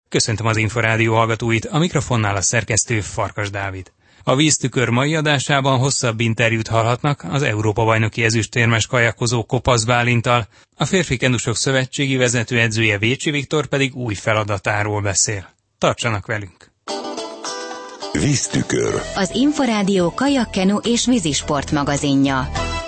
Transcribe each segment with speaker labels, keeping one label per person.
Speaker 1: Köszöntöm az Inforádió hallgatóit, a mikrofonnál a szerkesztő Farkas Dávid. A Víztükör mai adásában hosszabb interjút hallhatnak az Európa-bajnoki ezüstérmes kajakozó Kopasz Bálinttal, a Férfi Kendusok Szövetségi vezetőedzője Vécsi Viktor pedig új feladatáról beszél. Tartsanak velünk!
Speaker 2: Víztükör.
Speaker 3: Az Inforádió kajakkenu és vízisport magazinja.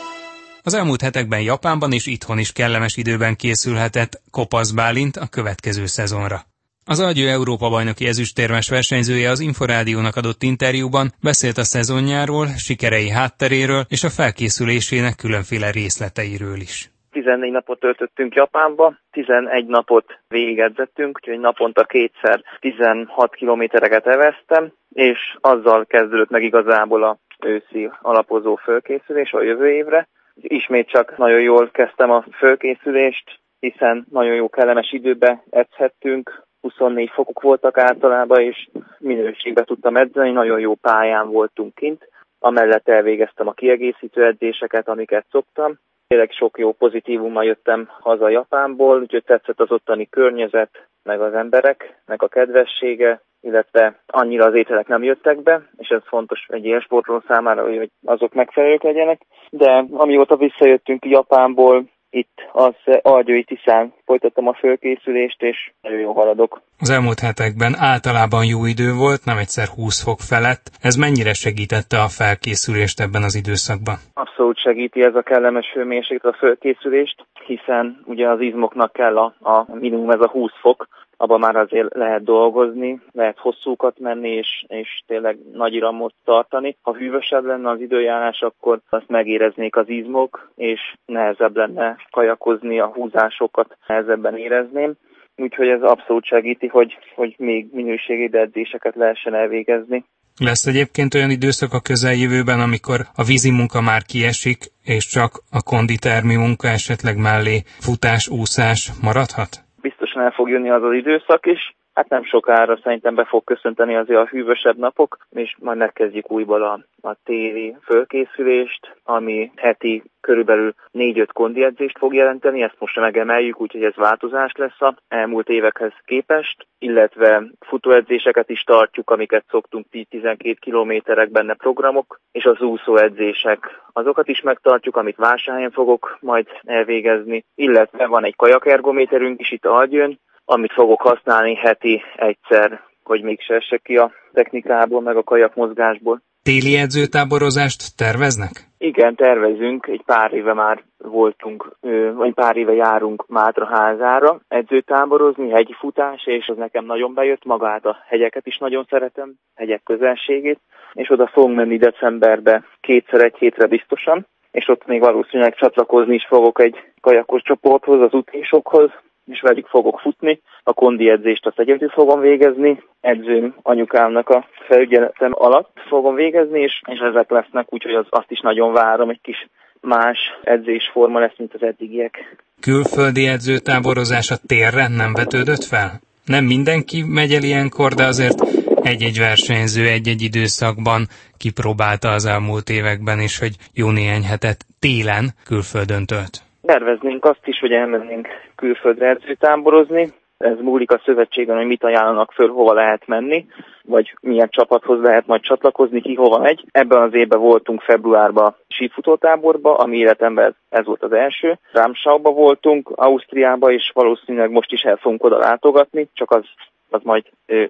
Speaker 1: Az elmúlt hetekben Japánban és itthon is kellemes időben készülhetett Kopasz Bálint a következő szezonra. Az Algyő Európa-bajnoki ezüstérmes versenyzője az Inforádiónak adott interjúban beszélt a szezonjáról, sikerei hátteréről és a felkészülésének különféle részleteiről is.
Speaker 4: 14 napot töltöttünk Japánba, 11 napot végigedzettünk, úgyhogy naponta kétszer 16 kilométereket eveztem, és azzal kezdődött meg igazából a őszi alapozó fölkészülés a jövő évre. Ismét csak nagyon jól kezdtem a fölkészülést, hiszen nagyon jó kellemes időbe edzhettünk, 24 fokok voltak általában, és minőségben tudtam edzeni, nagyon jó pályán voltunk kint. Amellett elvégeztem a kiegészítő edzéseket, amiket szoktam. Tényleg sok jó pozitívummal jöttem haza Japánból, úgyhogy tetszett az ottani környezet, meg az emberek, meg a kedvessége, illetve annyira az ételek nem jöttek be, és ez fontos egy élsportoló számára, hogy azok megfelelők legyenek. De amióta visszajöttünk Japánból, itt az Algyői Tiszán folytattam a fölkészülést, és nagyon jól haladok.
Speaker 1: Az elmúlt hetekben általában jó idő volt, nem egyszer 20 fok felett. Ez mennyire segítette a felkészülést ebben az időszakban?
Speaker 4: Abszolút segíti ez a kellemes hőmérséklet a fölkészülést, hiszen ugye az izmoknak kell a minimum ez a 20 fok, abban már azért lehet dolgozni, lehet hosszúkat menni, és tényleg nagy iramot tartani. Ha hűvösebb lenne az időjárás, akkor azt megéreznék az izmok, és nehezebb lenne kajakozni, a húzásokat nehezebben érezném. Úgyhogy ez abszolút segíti, hogy még minőségi edzéseket lehessen elvégezni.
Speaker 1: Lesz egyébként olyan időszak a közeljövőben, amikor a vízi munka már kiesik, és csak a konditermi munka esetleg mellé futás, úszás maradhat?
Speaker 4: Biztosan el fog jönni az az időszak is. Hát nem sokára szerintem be fog köszönteni azért a hűvösebb napok, és majd megkezdjük újból a téli fölkészülést, ami heti körülbelül 4-5 kondiedzést fog jelenteni, ezt most megemeljük, úgyhogy ez változás lesz az elmúlt évekhez képest, illetve futóedzéseket is tartjuk, amiket szoktunk 10-12 kilométerek benne programok, és az úszóedzések, azokat is megtartjuk, amit Vásárhelyen fogok majd elvégezni, illetve van egy kajakergométerünk is itt Algyőn, amit fogok használni heti egyszer, hogy mégse essek ki a technikából, meg a kajakmozgásból.
Speaker 1: Téli edzőtáborozást terveznek?
Speaker 4: Igen, tervezünk. Egy pár éve már voltunk, vagy pár éve járunk Mátraházára edzőtáborozni, hegyi futás, és az nekem nagyon bejött, magát a hegyeket is nagyon szeretem, hegyek közelségét, és oda fogunk menni decemberbe kétszer egy hétre biztosan, és ott még valószínűleg csatlakozni is fogok egy kajakos csoporthoz, az útésokhoz, és velük fogok futni. A kondi edzést azt egyedül fogom végezni, edzőm anyukámnak a felügyeletem alatt fogom végezni, és ezek lesznek, úgyhogy azt is nagyon várom, egy kis más edzésforma lesz, mint az eddigiek.
Speaker 1: Külföldi edzőtáborozás a térre nem vetődött fel? Nem mindenki megy el ilyenkor, de azért egy-egy versenyző egy-egy időszakban kipróbálta az elmúlt években is, hogy jó néhány hetet télen külföldön tölt.
Speaker 4: Terveznénk azt is, hogy elmennénk külföldre edzőtáborozni. Ez múlik a szövetségen, hogy mit ajánlanak föl, hova lehet menni, vagy milyen csapathoz lehet majd csatlakozni, ki hova megy. Ebben az évben voltunk februárban sífutótáborba, ami életemben ez volt az első. Rámsauba voltunk, Ausztriába, és valószínűleg most is el fogunk oda látogatni, csak az majd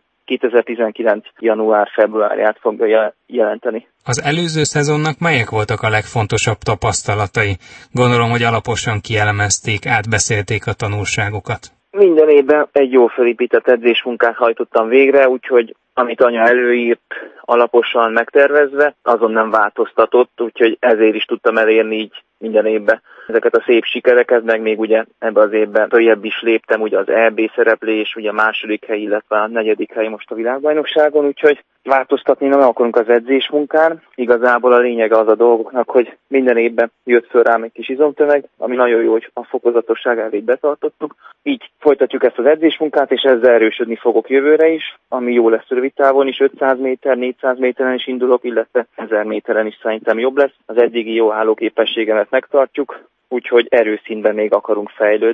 Speaker 4: 2019. január-februárját fogja jelenteni.
Speaker 1: Az előző szezonnak melyek voltak a legfontosabb tapasztalatai? Gondolom, hogy alaposan kielemezték, átbeszélték a tanulságokat.
Speaker 4: Minden évben egy jól felépített edzésmunkát hajtottam végre, úgyhogy amit anya előírt, alaposan megtervezve, azon nem változtatott, úgyhogy ezért is tudtam elérni így minden évben ezeket a szép sikereket, meg még ugye ebben az évben följebb is léptem, ugye az EB szereplés, ugye a második hely, illetve a negyedik hely most a világbajnokságon, úgyhogy változtatni nem akarunk az edzésmunkán. Igazából a lényege az a dolgoknak, hogy minden évben jött föl rám egy kis izomtömeg, ami nagyon jó, hogy a fokozatosság elvét betartottuk. Így folytatjuk ezt az edzésmunkát, és ezzel erősödni fogok jövőre is, ami jó lesz rövid távon is, 500 méter, 400 méteren is indulok, illetve 1000 méteren is szerintem jobb lesz. Az eddigi jó állóképességemet megtartjuk, úgyhogy erőszínben még akarunk fejlődni.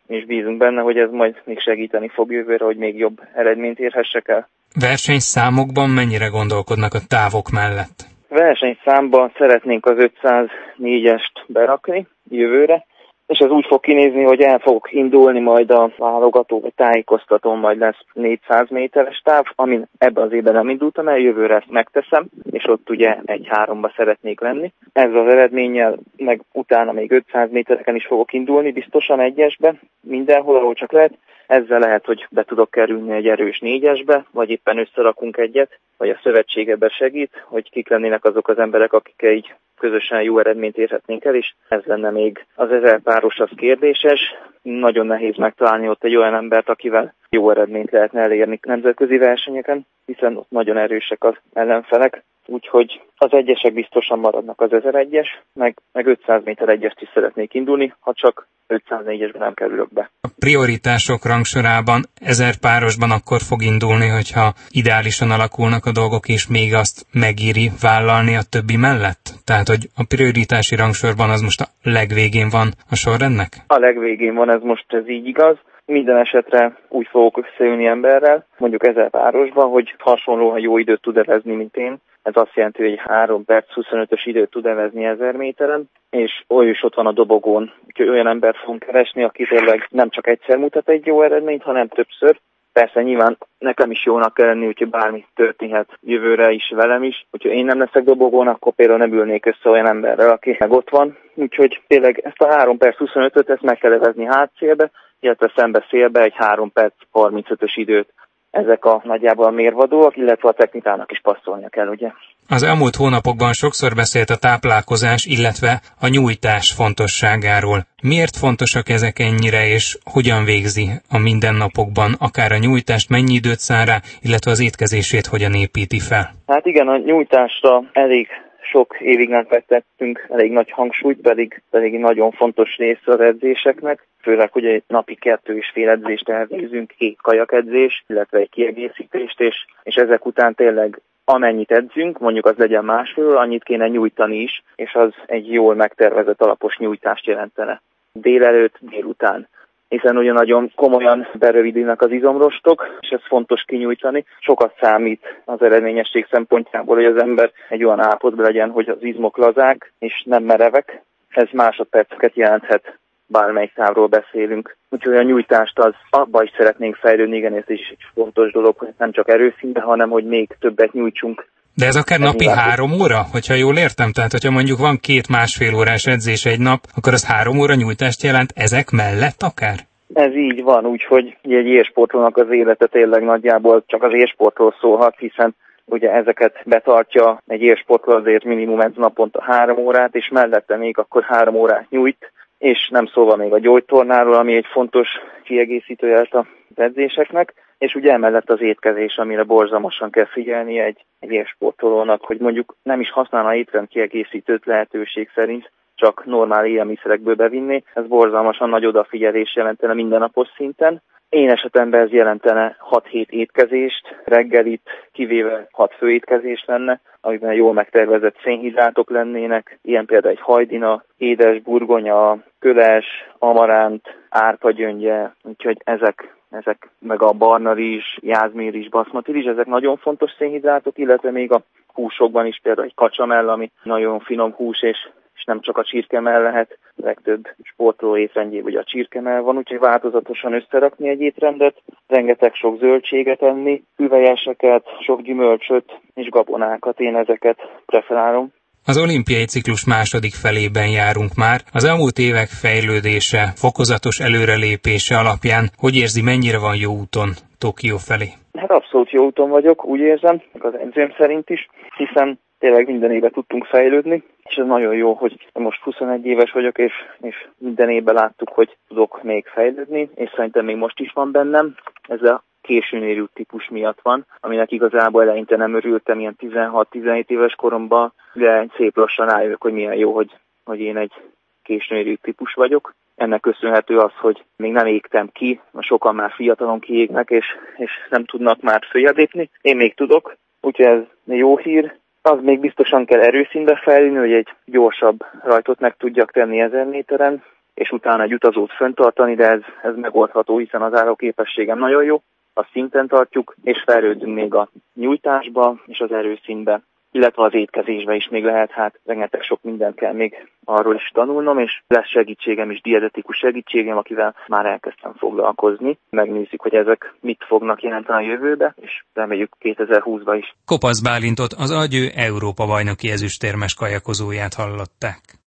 Speaker 4: és bízunk benne, hogy ez majd még segíteni fog jövőre, hogy még jobb eredményt érhessek el.
Speaker 1: Versenyszámokban mennyire gondolkodnak a távok mellett?
Speaker 4: Versenyszámban szeretnénk az 504-est berakni jövőre, és ez úgy fog kinézni, hogy el fogok indulni majd a válogató, vagy tájékoztatón, majd lesz 400 méteres táv, amin ebben az évben nem indultam el, jövőre ezt megteszem, és ott ugye 1-3-ba szeretnék lenni. Ezzel az eredménnyel, meg utána még 500 métereken is fogok indulni, biztosan 1-esbe, mindenhol, ahol csak lehet. Ezzel lehet, hogy be tudok kerülni egy erős 4-esbe, vagy éppen összerakunk egyet, vagy a szövetség ebben segít, hogy kik lennének azok az emberek, akikkel így közösen jó eredményt érhetnénk el, és ez lenne még az 1000 páros, az kérdéses. Nagyon nehéz megtalálni ott egy olyan embert, akivel jó eredményt lehetne elérni nemzetközi versenyeken, hiszen ott nagyon erősek az ellenfelek. Úgyhogy az egyesek biztosan maradnak, az 1001-es, meg 500 méter egyest is szeretnék indulni, ha csak 504-esben nem kerülök be.
Speaker 1: A prioritások rangsorában 1000 párosban akkor fog indulni, hogyha ideálisan alakulnak a dolgok, és még azt megéri vállalni a többi mellett? Tehát, hogy a prioritási rangsorban az most a legvégén van a sorrendnek?
Speaker 4: A legvégén van, ez így igaz. Minden esetre úgy fogok összeülni emberrel, mondjuk 1000 párosban, hogy hasonlóan jó időt tud evezni, mint én. Ez azt jelenti, hogy 3 perc 25-ös időt tud evezni 1000 méteren, és olyan is ott van a dobogón, úgyhogy olyan embert fogunk keresni, aki tényleg nem csak egyszer mutat egy jó eredményt, hanem többször. Persze nyilván nekem is jónak kell lenni, úgyhogy bármi történhet jövőre is velem is. Úgyhogy én nem leszek dobogón, akkor például nem ülnék össze olyan emberrel, aki meg ott van. Úgyhogy tényleg ezt a 3 perc 25-öt ezt meg kell evezni hátszélbe, illetve szembe-szélbe egy 3 perc 35-ös időt. Ezek a nagyjából a mérvadóak, illetve a technikának is passzolnia kell, ugye?
Speaker 1: Az elmúlt hónapokban sokszor beszélt a táplálkozás, illetve a nyújtás fontosságáról. Miért fontosak ezek ennyire, és hogyan végzi a mindennapokban, akár a nyújtást, mennyi időt szán rá, illetve az étkezését hogyan építi fel?
Speaker 4: Hát igen, a nyújtásra elég sok évig nem fektettünk elég nagy hangsúlyt, pedig nagyon fontos része az edzéseknek. Főleg, hogy egy napi 2,5 edzést elvégzünk, 2 kajakedzés, illetve egy kiegészítést, és ezek után tényleg amennyit edzünk, mondjuk az legyen másfél, annyit kéne nyújtani is, és az egy jól megtervezett alapos nyújtást jelentene. Délelőtt, délután. Hiszen ugye nagyon komolyan berövidülnek az izomrostok, és ez fontos kinyújtani. Sokat számít az eredményesség szempontjából, hogy az ember egy olyan állapotban legyen, hogy az izmok lazák, és nem merevek. Ez másodperceket jelenthet, bármelyik távról beszélünk. Úgyhogy a nyújtást abba is szeretnénk fejlődni, igen, ez is egy fontos dolog, hogy nem csak erőszínben, hanem hogy még többet nyújtsunk.
Speaker 1: De ez akár napi 3 óra, hogyha jól értem? Tehát, hogyha mondjuk van 2,5 órás edzés egy nap, akkor az 3 óra nyújtást jelent ezek mellett akár? Ez
Speaker 4: így van, úgyhogy egy élsportolónak az élete tényleg nagyjából csak az élsportról szólhat, hiszen ugye ezeket betartja egy élsportoló, azért minimum ez naponta 3 órát, és mellette még akkor 3 órát nyújt, és nem szólva még a gyógytornáról, ami egy fontos kiegészítője az edzéseknek, és ugye emellett az étkezés, amire borzalmasan kell figyelnie egy élsportolónak, hogy mondjuk nem is használna étrend kiegészítőt lehetőség szerint, csak normál élelmiszerekből bevinni. Ez borzalmasan nagy odafigyelés jelentene mindennapos szinten. Én esetemben ez jelentene 6-7 étkezést, reggelit kivéve 6 főétkezés lenne, amiben jól megtervezett szénhidrátok lennének, ilyen például egy hajdina, édes burgonya, köles, amaránt, árpagyöngye, úgyhogy ezek meg a barna rizs, jázmérizs, baszmati rizs, ezek nagyon fontos szénhidrátok, illetve még a húsokban is például egy kacsamell, ami nagyon finom hús, és nem csak a csirkemell lehet, legtöbb sportoló étrendjében ugye a csirkemell van, úgyhogy változatosan összerakni egy étrendet, rengeteg sok zöldséget enni, hüvelyeseket, sok gyümölcsöt és gabonákat, én ezeket preferálom.
Speaker 1: Az olimpiai ciklus második felében járunk már. Az elmúlt évek fejlődése, fokozatos előrelépése alapján hogy érzi, mennyire van jó úton Tokió felé? Hát
Speaker 4: abszolút jó úton vagyok, úgy érzem, az edzőm szerint is, hiszen tényleg minden évben tudtunk fejlődni, és ez nagyon jó, hogy most 21 éves vagyok, és minden évben láttuk, hogy tudok még fejlődni, és szerintem még most is van bennem. Ez a későn érült típus miatt van, aminek igazából eleinte nem örültem, ilyen 16-17 éves koromban, de szép lassan rájövök, hogy milyen jó, hogy én egy későn érült típus vagyok. Ennek köszönhető az, hogy még nem égtem ki, sokan már fiatalon kiégnek, és nem tudnak már följebb lépni. Én még tudok, úgyhogy ez jó hír. Az még biztosan kell erőszínbe fejlődni, hogy egy gyorsabb rajtot meg tudjak tenni 1000 méteren, és utána egy utazót fenntartani, de ez megoldható, hiszen az állóképességem nagyon jó, azt szinten tartjuk, és fejlődünk még a nyújtásba és az erőszintbe, illetve az étkezésbe is még lehet, rengeteg sok mindent kell még arról is tanulnom, és lesz segítségem is, dietetikus segítségem, akivel már elkezdtem foglalkozni. Megnézzük, hogy ezek mit fognak jelenteni a jövőbe, és reméljük 2020-ban is.
Speaker 1: Kopasz Bálintot, az Algyő Európa-bajnoki ezüstérmes kajakozóját hallották.